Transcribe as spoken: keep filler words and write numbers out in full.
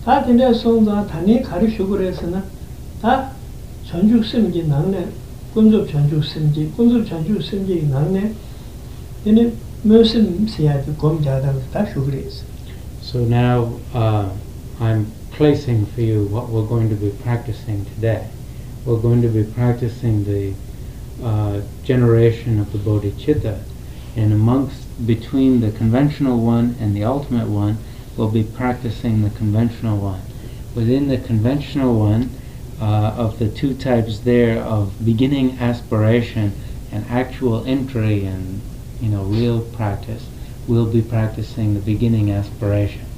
다 근데 송자 단위 가르쳐 그래서는 다 전죽 심지 나네 군접 전죽 심지 군접 전죽 심지 나네 얘는 무슨 세야지 검자다 다 쇼그레스. So now uh, I'm placing for you what we're going to be practicing today. We're going to be practicing the uh, generation of the bodhicitta, and amongst between the conventional one and the ultimate one, we'll be practicing the conventional one. Within the conventional one, uh, of the two types there of beginning aspiration and actual entry and you know real practice, we'll be practicing the beginning aspiration.